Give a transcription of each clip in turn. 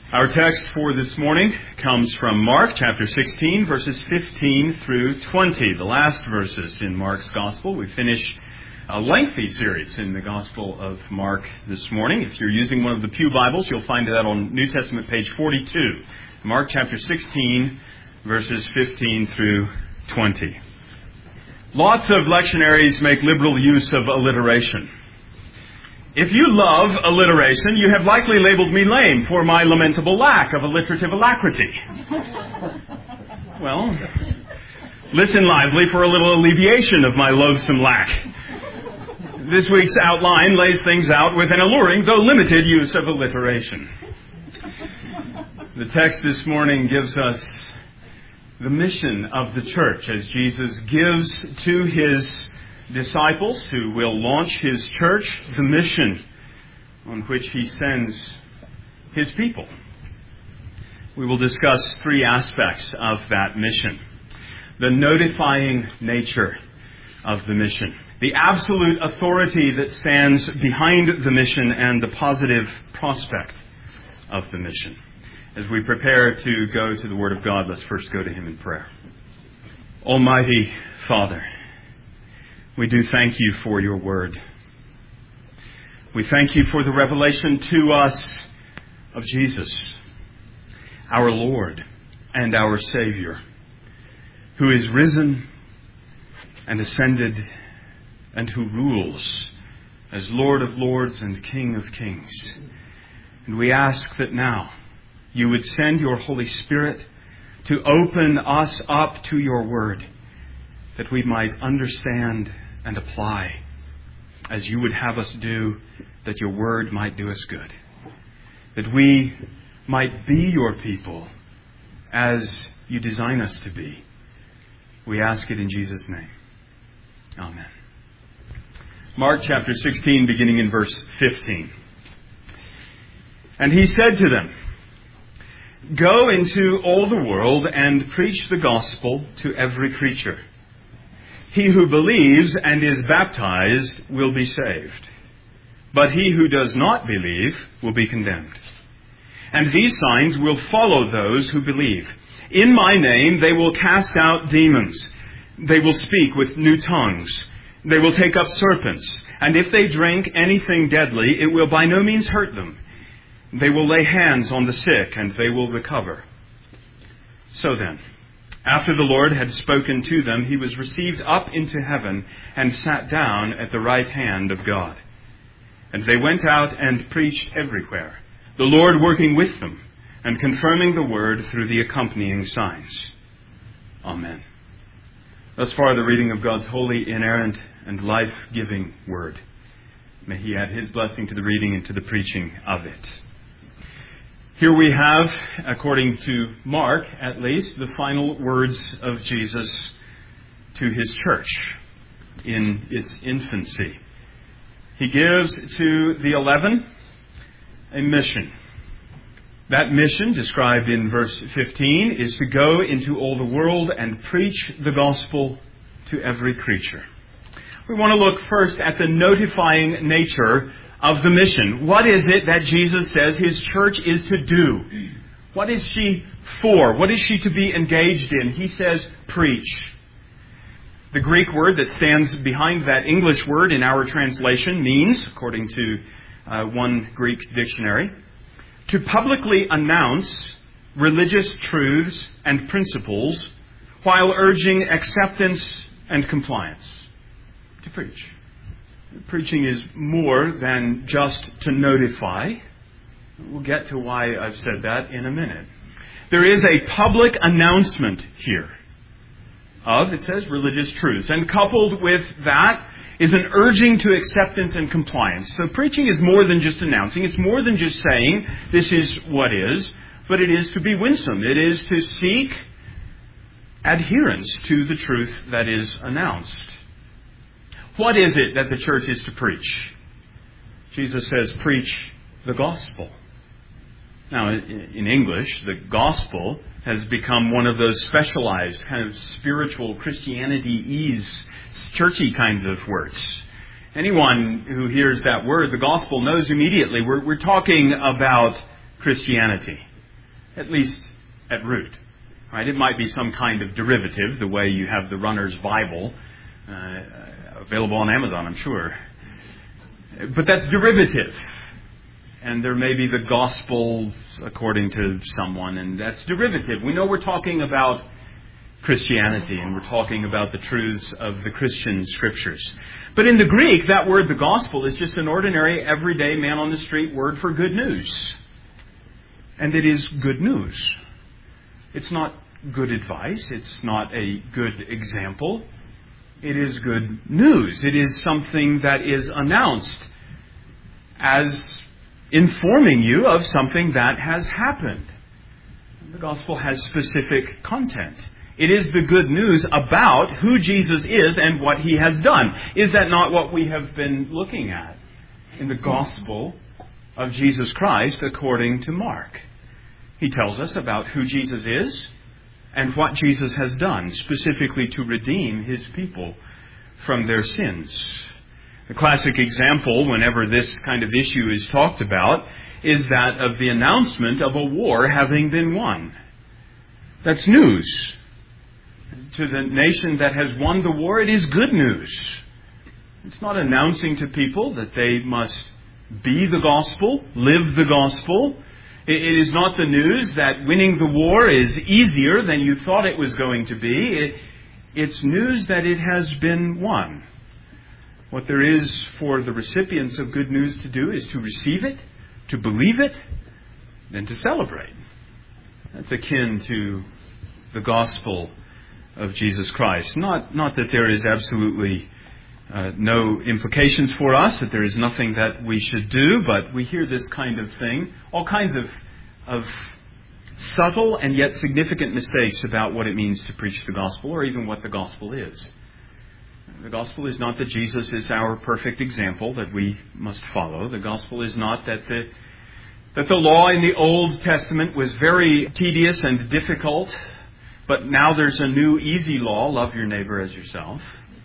Our text for this morning comes from Mark chapter 16, verses 15 through 20, the last verses in Mark's Gospel. We finish a lengthy series in the Gospel of Mark this morning. If you're using one of the Pew Bibles, you'll find that on New Testament page 42. Mark chapter 16, verses 15 through 20. Lots of lectionaries make liberal use of alliteration. If you love alliteration, you have likely labeled me lame for my lamentable lack of alliterative alacrity. Well, listen lively for a little alleviation of my loathsome lack. This week's outline lays things out with an alluring, though limited, use of alliteration. The text this morning gives us the mission of the church as Jesus gives to His disciples who will launch His church the mission on which He sends His people. We will discuss three aspects of that mission. The notifying nature of the mission, the absolute authority that stands behind the mission, and the positive prospect of the mission. As we prepare to go to the Word of God, let's first go to Him in prayer. Almighty Father, we do thank You for Your Word. We thank You for the revelation to us of Jesus, our Lord and our Savior, who is risen and ascended and who rules as Lord of Lords and King of Kings. And we ask that now You would send Your Holy Spirit to open us up to Your Word, that we might understand and apply as You would have us do, that Your Word might do us good. That we might be Your people as You design us to be. We ask it in Jesus' name. Amen. Mark chapter 16, beginning in verse 15. And He said to them, "Go into all the world and preach the gospel to every creature. He who believes and is baptized will be saved, but he who does not believe will be condemned. And these signs will follow those who believe. In My name they will cast out demons. They will speak with new tongues. They will take up serpents. And if they drink anything deadly, it will by no means hurt them. They will lay hands on the sick and they will recover." So then, after the Lord had spoken to them, He was received up into heaven and sat down at the right hand of God. And they went out and preached everywhere, the Lord working with them and confirming the word through the accompanying signs. Amen. Thus far, the reading of God's holy, inerrant, and life-giving word. May He add His blessing to the reading and to the preaching of it. Here we have, according to Mark at least, the final words of Jesus to His church in its infancy. He gives to the 11 a mission. That mission, described in verse 15, is to go into all the world and preach the gospel to every creature. We want to look first at the notifying nature of the mission. What is it that Jesus says His church is to do? What is she for? What is she to be engaged in? He says, preach. The Greek word that stands behind that English word in our translation means, according to one Greek dictionary, to publicly announce religious truths and principles while urging acceptance and compliance. To preach. Preaching is more than just to notify. We'll get to why I've said that in a minute. There is a public announcement here of, it says, religious truths. And coupled with that is an urging to acceptance and compliance. So preaching is more than just announcing. It's more than just saying, this is what is. But it is to be winsome. It is to seek adherence to the truth that is announced. What is it that the church is to preach? Jesus says, preach the gospel. Now, in English, the gospel has become one of those specialized kind of spiritual Christianity-ese, churchy kinds of words. Anyone who hears that word, the gospel, knows immediately we're talking about Christianity. at least at root. Right? It might be some kind of derivative, the way you have the Runner's Bible, available on Amazon, I'm sure. But that's derivative. And there may be the gospel according to someone, and that's derivative. We know we're talking about Christianity, and we're talking about the truths of the Christian scriptures. But in the Greek, that word, the gospel, is just an ordinary, everyday, man-on-the-street word for good news. And it is good news. It's not good advice. It's not a good example. It is good news. It is something that is announced as informing you of something that has happened. The gospel has specific content. It is the good news about who Jesus is and what he has done. Is that not what we have been looking at in the gospel of Jesus Christ according to Mark? He tells us about who Jesus is and what Jesus has done, specifically to redeem his people from their sins. The classic example, whenever this kind of issue is talked about, is that of the announcement of a war having been won. That's news. To the nation that has won the war, it is good news. It's not announcing to people that they must be the gospel, live the gospel. It is not the news that winning the war is easier than you thought it was going to be. It's news that it has been won. What there is for the recipients of good news to do is to receive it, to believe it, and to celebrate. That's akin to the gospel of Jesus Christ. Not that there is absolutely no implications for us, that there is nothing that we should do, but we hear this kind of thing, all kinds of subtle and yet significant mistakes about what it means to preach the gospel, or even what the gospel is. The gospel is not that Jesus is our perfect example that we must follow. The gospel is not that the law in the Old Testament was very tedious and difficult, but now there's a new easy law, love your neighbor as yourself.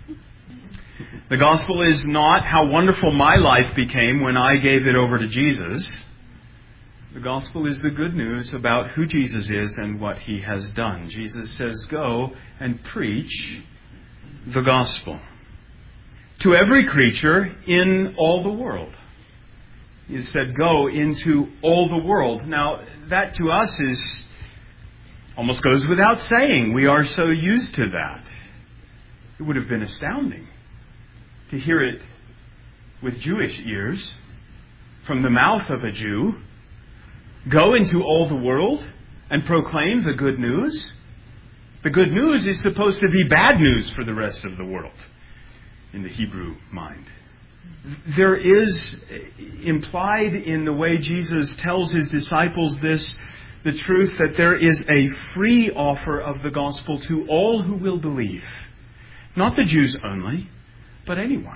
The gospel is not how wonderful my life became when I gave it over to Jesus. The gospel is the good news about who Jesus is and what he has done. Jesus says, go and preach the gospel to every creature in all the world. He said, go into all the world. Now, that to us is almost goes without saying. We are so used to that. It would have been astounding to hear it with Jewish ears from the mouth of a Jew. Go into all the world and proclaim the good news. The good news is supposed to be bad news for the rest of the world in the Hebrew mind. There is implied in the way Jesus tells his disciples this, the truth that there is a free offer of the gospel to all who will believe. Not the Jews only, but anyone.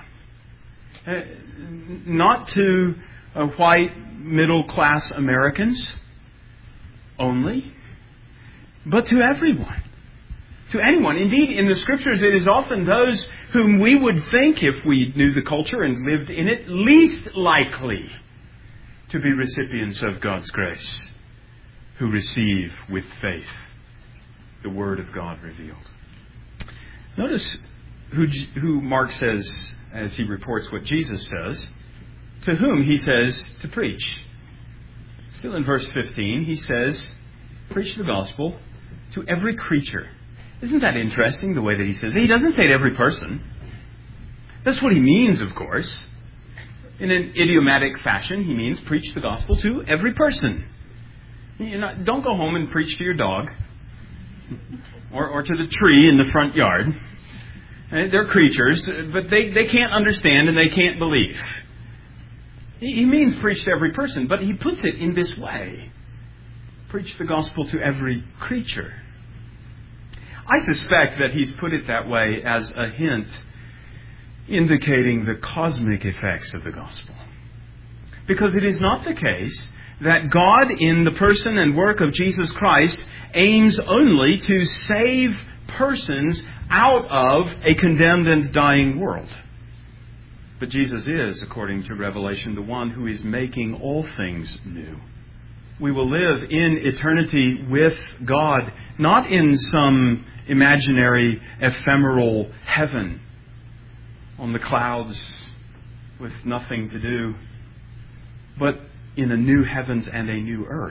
Not to white middle-class Americans only, but to everyone. To anyone. Indeed, in the Scriptures, it is often those whom we would think, if we knew the culture and lived in it, least likely to be recipients of God's grace, who receive with faith the Word of God revealed. Notice who Mark says, as he reports what Jesus says, to whom he says to preach. Still in verse 15, he says, preach the gospel to every creature. Isn't that interesting, the way that he says it? He doesn't say to every person. That's what he means, of course. In an idiomatic fashion, he means preach the gospel to every person. Don't go home and preach to your dog or to the tree in the front yard. They're creatures, but they can't understand and they can't believe. He means preach to every person, but he puts it in this way. Preach the gospel to every creature. I suspect that he's put it that way as a hint indicating the cosmic effects of the gospel. Because it is not the case that God, in the person and work of Jesus Christ, aims only to save persons out of a condemned and dying world. But Jesus is, according to Revelation, the one who is making all things new. we will live in eternity with God, not in some imaginary, ephemeral heaven on the clouds with nothing to do, but in a new heavens and a new earth.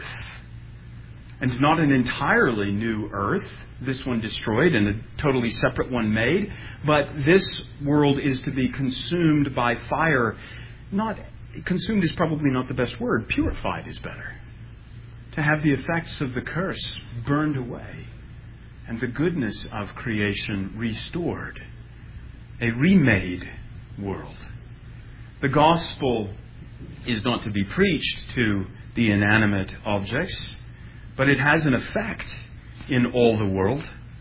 And not an entirely new earth, this one destroyed and a totally separate one made, but this world is to be consumed by fire. Not consumed is probably not the best word. Purified is better. To have the effects of the curse burned away and the goodness of creation restored. A remade world. The gospel is not to be preached to the inanimate objects, but it has an effect in all the world.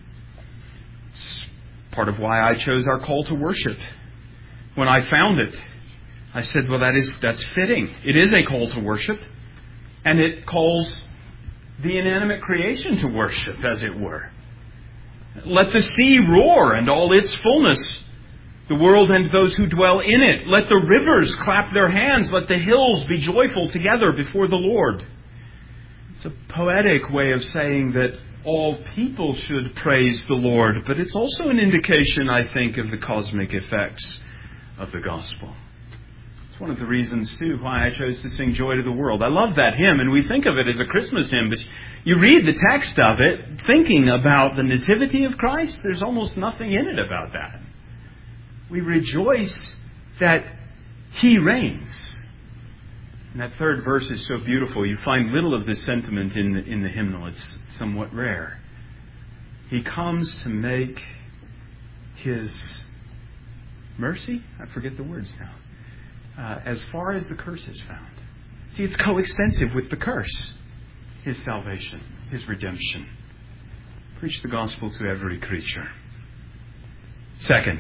It's part of why I chose our call to worship. When I found it, I said, well, that's fitting. It is a call to worship, and it calls the inanimate creation to worship, as it were. Let the sea roar and all its fullness, the world and those who dwell in it. Let the rivers clap their hands. Let the hills be joyful together before the Lord. It's a poetic way of saying that all people should praise the Lord, but it's also an indication, I think, of the cosmic effects of the gospel. It's one of the reasons, too, why I chose to sing Joy to the World. I love that hymn, and we think of it as a Christmas hymn, but you read the text of it, thinking about the nativity of Christ, there's almost nothing in it about that. We rejoice that He reigns. And that third verse is so beautiful. You find little of this sentiment in the hymnal. It's somewhat rare. He comes to make His mercy, I forget the words now, as far as the curse is found. See, it's coextensive with the curse. His salvation, His redemption. Preach the gospel to every creature. Second,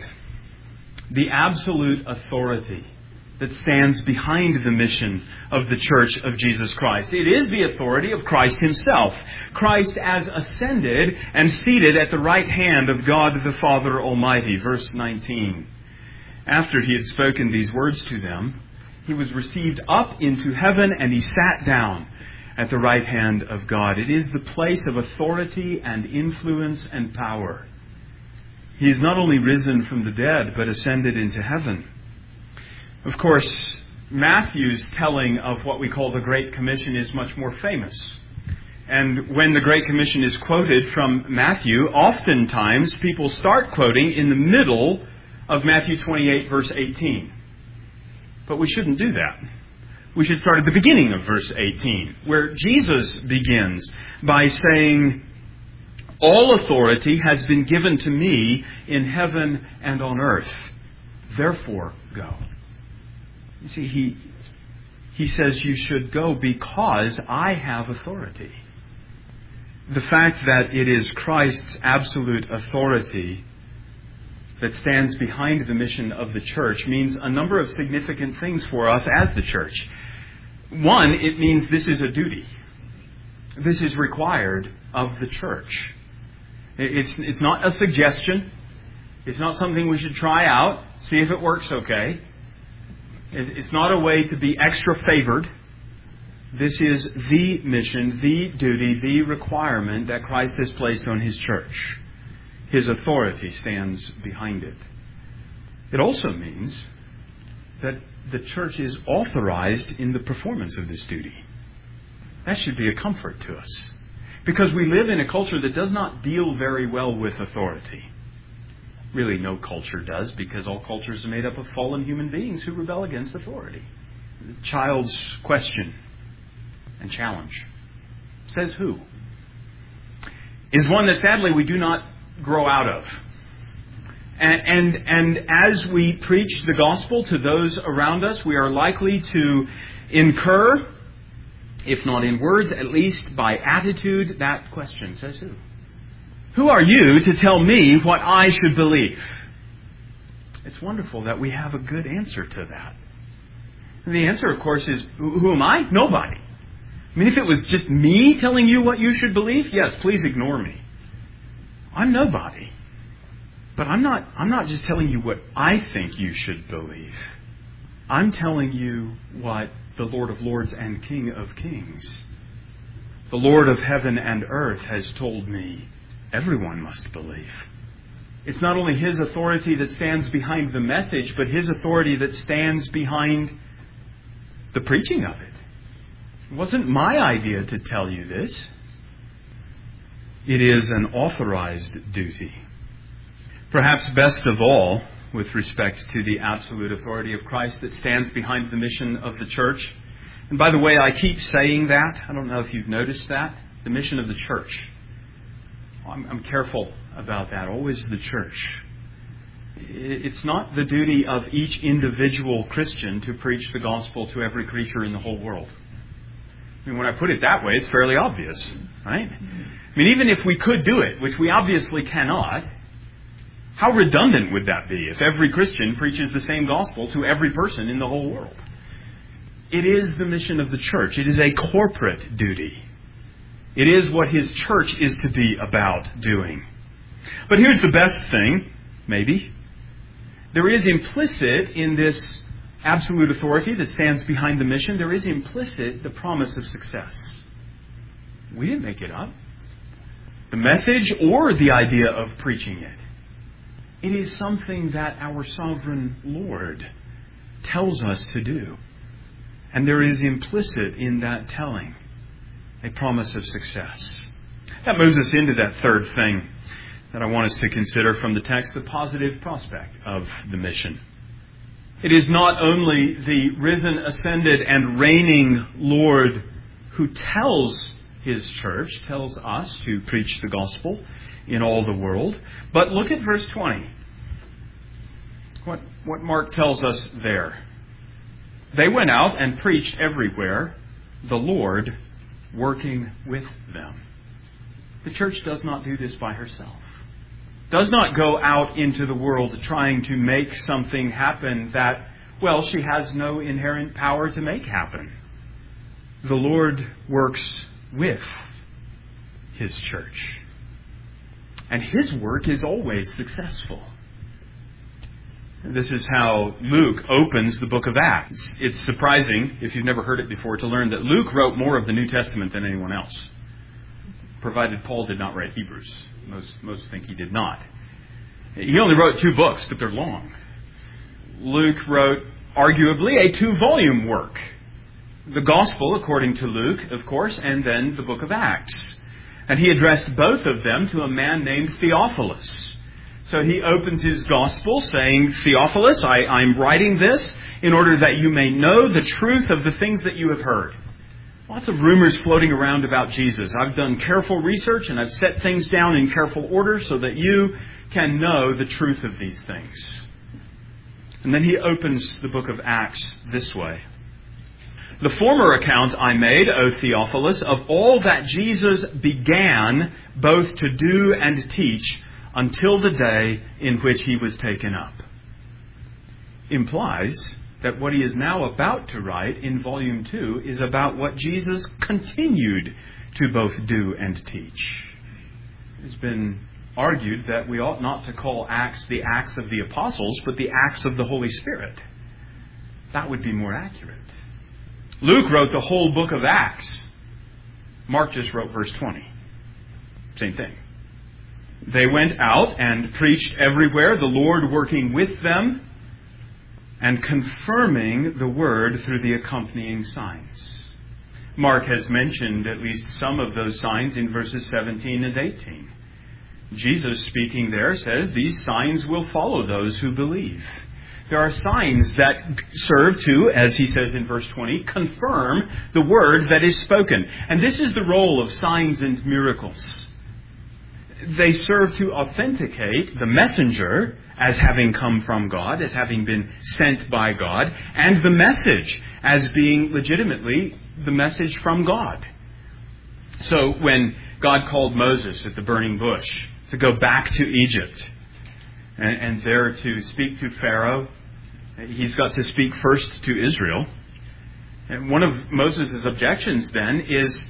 the absolute authority that stands behind the mission of the Church of Jesus Christ. It is the authority of Christ Himself. Christ as ascended and seated at the right hand of God the Father Almighty. Verse 19. After He had spoken these words to them, He was received up into heaven and He sat down at the right hand of God. It is the place of authority and influence and power. He is not only risen from the dead, but ascended into heaven. Of course, Matthew's telling of what we call the Great Commission is much more famous. And when the Great Commission is quoted from Matthew, oftentimes people start quoting in the middle of Matthew 28, verse 18. But we shouldn't do that. We should start at the beginning of verse 18, where Jesus begins by saying, all authority has been given to me in heaven and on earth. Therefore, go. You see, he says you should go because I have authority. The fact that it is Christ's absolute authority that stands behind the mission of the church means a number of significant things for us as the church. One, it means this is a duty. This is required of the church. It's not a suggestion. It's not something we should try out, see if it works okay. It's not a way to be extra favored. This is the mission, the duty, the requirement that Christ has placed on His church. His authority stands behind it. It also means that the church is authorized in the performance of this duty. That should be a comfort to us. Because we live in a culture that does not deal very well with authority. Really, no culture does, because all cultures are made up of fallen human beings who rebel against authority. The child's question and challenge, says who, is one that sadly we do not grow out of. And as we preach the gospel to those around us, we are likely to incur, if not in words, at least by attitude, that question, says who? Who are you to tell me what I should believe? It's wonderful that we have a good answer to that. And the answer, of course, is, who am I? Nobody. I mean, if it was just me telling you what you should believe, yes, please ignore me. I'm nobody. But I'm not just telling you what I think you should believe. I'm telling you what the Lord of Lords and King of Kings The Lord of heaven and earth has told me everyone must believe. It's not only His authority that stands behind the message, but His authority that stands behind the preaching of it. It wasn't my idea to tell you this. It is an authorized duty. Perhaps best of all, with respect to the absolute authority of Christ that stands behind the mission of the church. And by the way, I keep saying that. I don't know if you've noticed that. The mission of the church. I'm careful about that. Always the church. It's not the duty of each individual Christian to preach the gospel to every creature in the whole world. I mean, when I put it that way, it's fairly obvious, right? I mean, even if we could do it, which we obviously cannot, how redundant would that be if every Christian preaches the same gospel to every person in the whole world? It is the mission of the church. It is a corporate duty. It is what His church is to be about doing. But here's the best thing, maybe. There is implicit in this absolute authority that stands behind the mission, there is implicit the promise of success. We didn't make it up. The message or the idea of preaching it. It is something that our sovereign Lord tells us to do. And there is implicit in that telling a promise of success. That moves us into that third thing that I want us to consider from the text, the positive prospect of the mission. It is not only the risen, ascended, and reigning Lord who tells His church, tells us to preach the gospel in all the world, but look at verse 20. What Mark tells us there. They went out and preached everywhere, the Lord working with them. The church does not do this by herself. Does not go out into the world trying to make something happen that, well, she has no inherent power to make happen. The Lord works with His church. And His work is always successful. This is how Luke opens the book of Acts. It's surprising, if you've never heard it before, to learn that Luke wrote more of the New Testament than anyone else, provided Paul did not write Hebrews. Most think he did not. He only wrote 2 books, but they're long. Luke wrote, arguably, a 2-volume work. The Gospel, according to Luke, of course, and then the book of Acts. And he addressed both of them to a man named Theophilus. So he opens his Gospel saying, Theophilus, I'm writing this in order that you may know the truth of the things that you have heard. Lots of rumors floating around about Jesus. I've done careful research and I've set things down in careful order so that you can know the truth of these things. And then he opens the book of Acts this way. The former account I made, O Theophilus, of all that Jesus began both to do and teach until the day in which He was taken up. Implies that what he is now about to write in volume 2 is about what Jesus continued to both do and teach. It's been argued that we ought not to call Acts the Acts of the Apostles, but the Acts of the Holy Spirit. That would be more accurate. Luke wrote the whole book of Acts. Mark just wrote verse 20. Same thing. They went out and preached everywhere, the Lord working with them and confirming the word through the accompanying signs. Mark has mentioned at least some of those signs in verses 17 and 18. Jesus, speaking there, says, these signs will follow those who believe. There are signs that serve to, as he says in verse 20, confirm the word that is spoken. And this is the role of signs and miracles. They serve to authenticate the messenger as having come from God, as having been sent by God, and the message as being legitimately the message from God. So when God called Moses at the burning bush to go back to Egypt and there to speak to Pharaoh, he's got to speak first to Israel. And one of Moses' objections then is,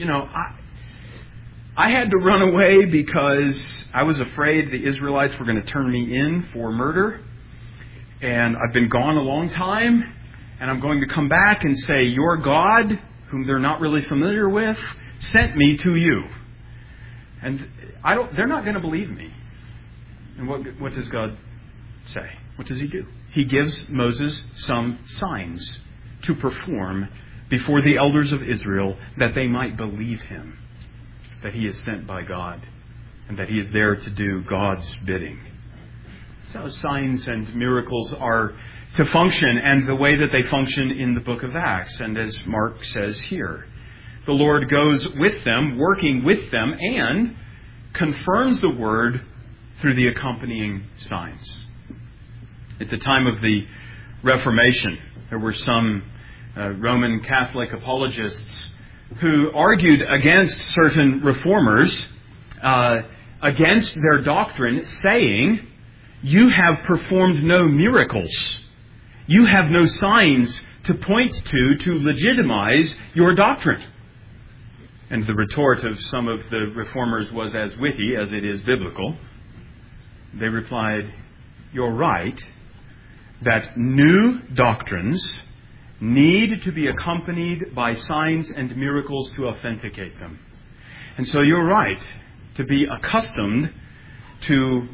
I had to run away because I was afraid the Israelites were going to turn me in for murder. And I've been gone a long time. And I'm going to come back and say, your God, whom they're not really familiar with, sent me to you. And they're not going to believe me. And what does God say? What does he do? He gives Moses some signs to perform before the elders of Israel that they might believe him, that he is sent by God, and that he is there to do God's bidding. That's how signs and miracles are to function, and the way that they function in the book of Acts. And as Mark says here, the Lord goes with them, working with them, and confirms the word through the accompanying signs. At the time of the Reformation, there were some Roman Catholic apologists who argued against certain reformers, against their doctrine, saying, "You have performed no miracles. You have no signs to point to legitimize your doctrine." And the retort of some of the reformers was as witty as it is biblical. They replied, "You're right that new doctrines need to be accompanied by signs and miracles to authenticate them. And so you're right to be accustomed to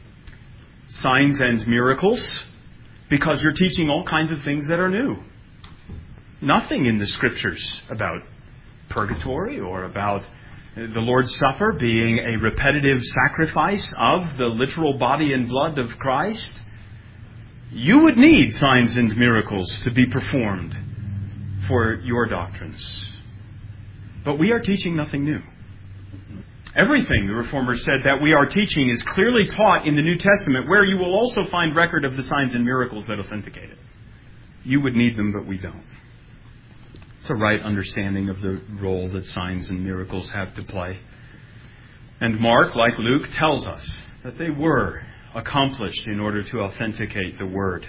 signs and miracles because you're teaching all kinds of things that are new. Nothing in the Scriptures about purgatory or about the Lord's Supper being a repetitive sacrifice of the literal body and blood of Christ. You would need signs and miracles to be performed for your doctrines. But we are teaching nothing new. Everything, the Reformers said, that we are teaching is clearly taught in the New Testament, where you will also find record of the signs and miracles that authenticate it. You would need them, but we don't. It's a right understanding of the role that signs and miracles have to play. And Mark, like Luke, tells us that they were accomplished in order to authenticate the Word.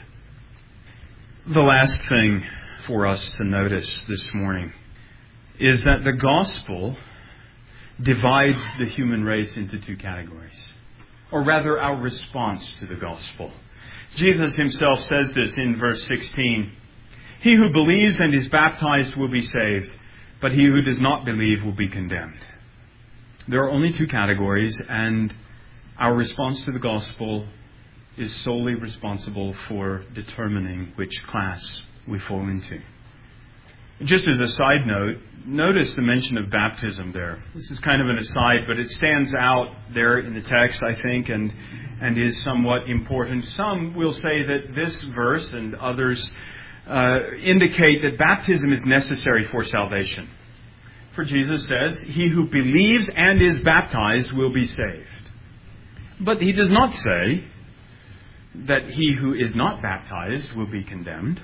The last thing for us to notice this morning is that the gospel divides the human race into two categories, or rather our response to the gospel. Jesus himself says this in verse 16. "He who believes and is baptized will be saved, but he who does not believe will be condemned." There are only two categories, and our response to the gospel is solely responsible for determining which class we fall into. Just as a side note, notice the mention of baptism there. This is kind of an aside, but it stands out there in the text, I think, and is somewhat important. Some will say that this verse and others indicate that baptism is necessary for salvation. For Jesus says, "He who believes and is baptized will be saved." But he does not say that he who is not baptized will be condemned.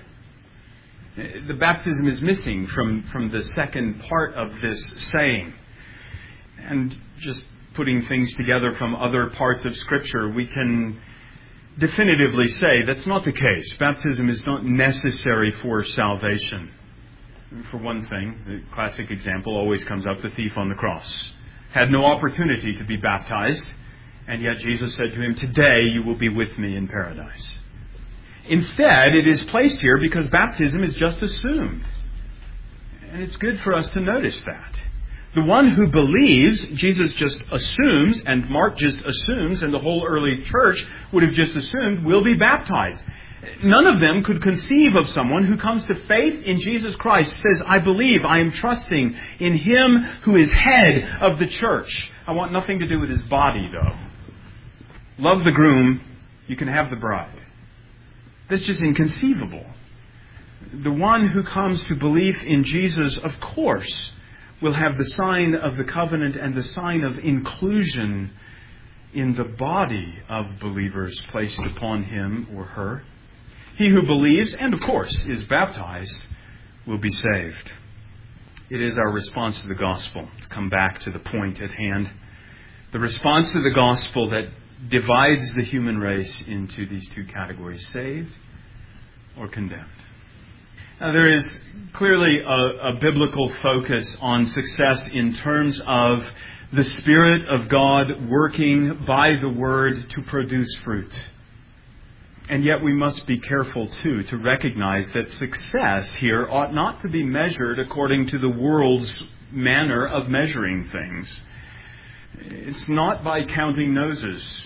The baptism is missing from the second part of this saying. And just putting things together from other parts of Scripture, we can definitively say that's not the case. Baptism is not necessary for salvation. For one thing, the classic example always comes up, the thief on the cross. Had no opportunity to be baptized, and yet Jesus said to him, "Today you will be with me in paradise." Instead, it is placed here because baptism is just assumed. And it's good for us to notice that. The one who believes, Jesus just assumes, and Mark just assumes, and the whole early church would have just assumed, will be baptized. None of them could conceive of someone who comes to faith in Jesus Christ, says, "I believe, I am trusting in Him who is head of the church. I want nothing to do with His body, though. Love the groom, you can have the bride." That's just inconceivable. The one who comes to belief in Jesus, of course, will have the sign of the covenant and the sign of inclusion in the body of believers placed upon him or her. He who believes and, of course, is baptized will be saved. It is our response to the gospel, to come back to the point at hand, the response to the gospel that divides the human race into these two categories, saved or condemned. Now, there is clearly a biblical focus on success in terms of the Spirit of God working by the Word to produce fruit. And yet we must be careful, too, to recognize that success here ought not to be measured according to the world's manner of measuring things. It's not by counting noses,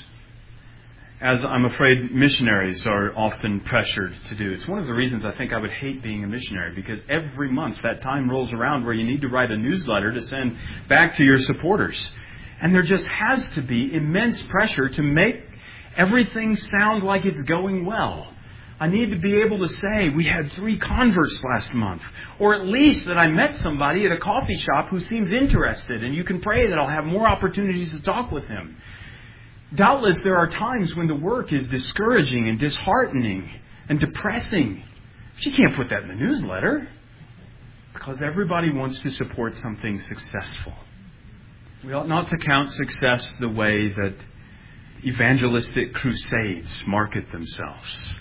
as I'm afraid missionaries are often pressured to do. It's one of the reasons I think I would hate being a missionary, because every month that time rolls around where you need to write a newsletter to send back to your supporters. And there just has to be immense pressure to make everything sound like it's going well. I need to be able to say we had 3 converts last month, or at least that I met somebody at a coffee shop who seems interested, and you can pray that I'll have more opportunities to talk with him. Doubtless there are times when the work is discouraging and disheartening and depressing. But you can't put that in the newsletter, because everybody wants to support something successful. We ought not to count success the way that evangelistic crusades market themselves.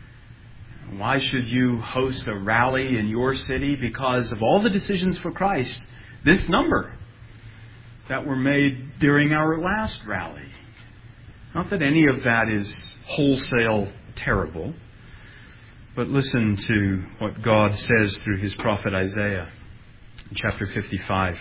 Why should you host a rally in your city? Because of all the decisions for Christ, this number that were made during our last rally. Not that any of that is wholesale terrible, but listen to what God says through his prophet Isaiah in chapter 55.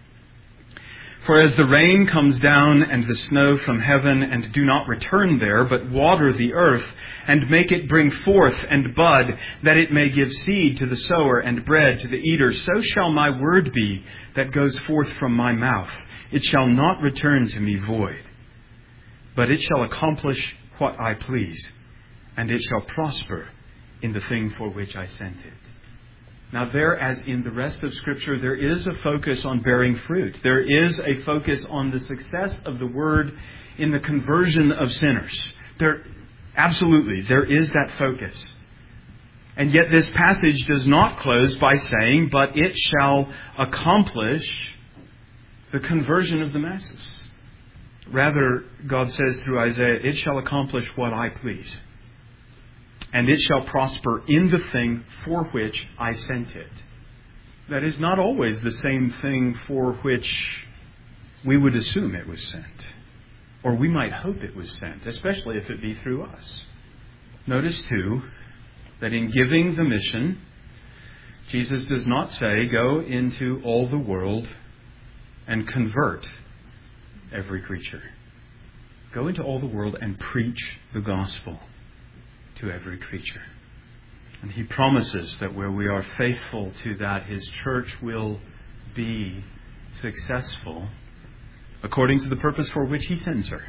For as the rain comes down and the snow from heaven and do not return there, but water the earth and make it bring forth and bud, that it may give seed to the sower and bread to the eater, so shall my word be that goes forth from my mouth. It shall not return to me void, but it shall accomplish what I please, and it shall prosper in the thing for which I sent it. Now there, as in the rest of Scripture, there is a focus on bearing fruit. There is a focus on the success of the Word in the conversion of sinners. Absolutely, there is that focus. And yet this passage does not close by saying, but it shall accomplish the conversion of the masses. Rather, God says through Isaiah, it shall accomplish what I please. And it shall prosper in the thing for which I sent it. That is not always the same thing for which we would assume it was sent. Or we might hope it was sent, especially if it be through us. Notice, too, that in giving the mission, Jesus does not say, go into all the world and convert every creature. Go into all the world and preach the gospel to every creature. And he promises that where we are faithful to that, his church will be successful according to the purpose for which he sends her.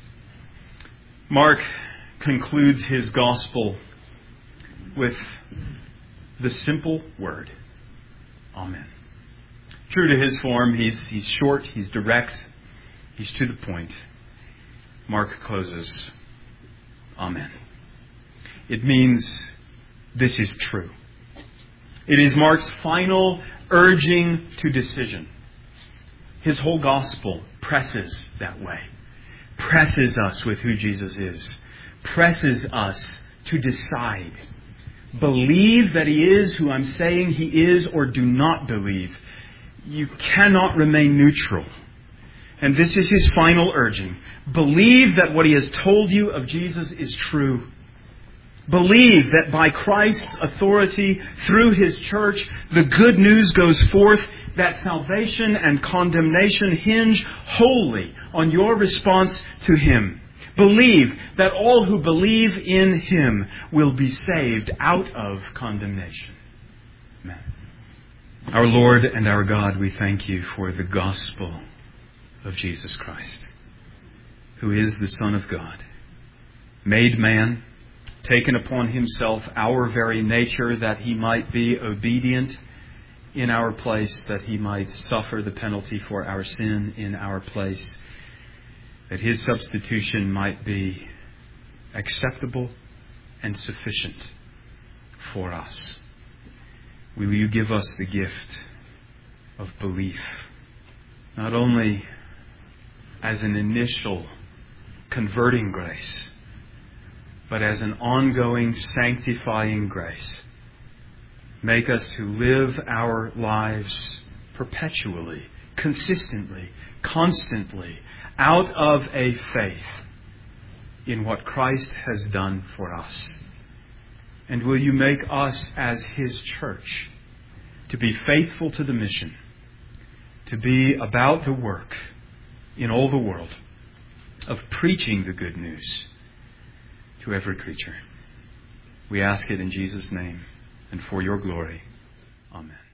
Mark concludes his gospel with the simple word, Amen. True to his form, he's short, he's direct, he's to the point. Mark closes, Amen. It means this is true. It is Mark's final urging to decision. His whole gospel presses that way. Presses us with who Jesus is. Presses us to decide. Believe that he is who I'm saying he is, or do not believe. You cannot remain neutral. And this is his final urging. Believe that what he has told you of Jesus is true. Believe that by Christ's authority through his church, the good news goes forth that salvation and condemnation hinge wholly on your response to him. Believe that all who believe in him will be saved out of condemnation. Amen. Our Lord and our God, we thank you for the gospel of Jesus Christ, who is the Son of God, made man, taken upon himself our very nature, that he might be obedient in our place, that he might suffer the penalty for our sin in our place, that his substitution might be acceptable and sufficient for us. Will you give us the gift of belief, not only as an initial converting grace, but as an ongoing sanctifying grace. Make us to live our lives perpetually, consistently, constantly, out of a faith in what Christ has done for us. And will you make us as his church to be faithful to the mission to be about the work in all the world of preaching the good news to every creature. We ask it in Jesus' name and for your glory. Amen.